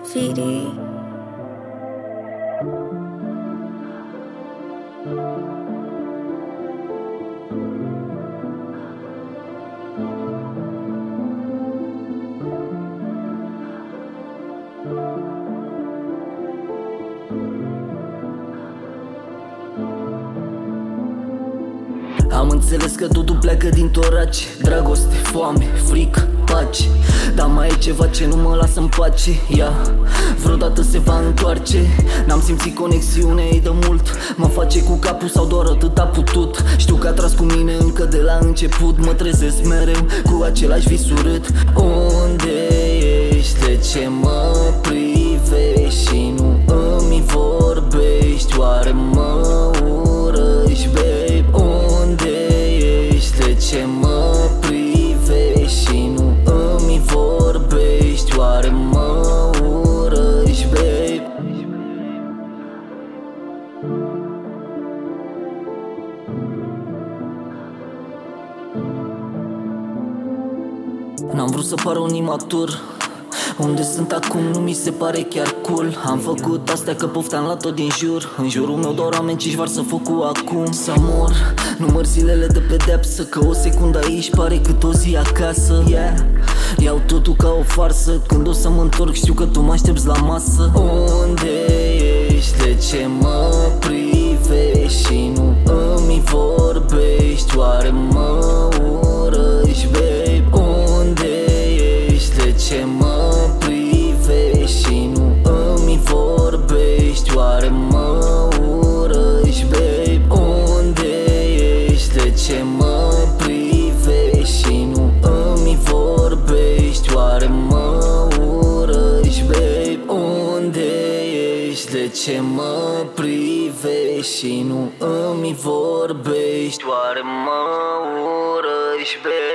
Firi. Am înțeles că totul pleacă din torace. Dragoste, foame, frică, pace. Dar mai e ceva ce nu mă lasă în pace. Ea vreodată se va întoarce. N-am simțit conexiunea ei de mult. Mă face cu capul sau doar atât a putut. Știu că a tras cu mine încă de la început. Mă trezesc mereu cu același vis urât. Unde ești? De ce mă privești și nu îmi vorbești? Oare mă urăști, babe? Unde ești? De ce mă privești și nu îmi vorbești? Oare mă urăști, babe? N-am vrut să par un imatur. Unde sunt acum nu mi se pare chiar cool. Am făcut astea că pofteam la tot din jur. În jurul meu doar oameni ce-și varsă focul acum. Să mor, număr zilele de pedeapsă. Că o secundă aici pare cât o zi acasă. Iau totul ca o farsă. Când o să mă întorc știu că tu mă aștepți la masă. Unde ești? De ce mă privești și nu îmi vorbești? Oare mă urăști, babe? Unde ești? De ce mă privești și nu îmi vorbești? Oare mă urăști, babe? Unde ești? De ce mă privești și nu îmi vorbești? Oare mă urăști, babe? Unde ești? De ce mă privești și nu îmi vorbești? Oare mă urăști, babe?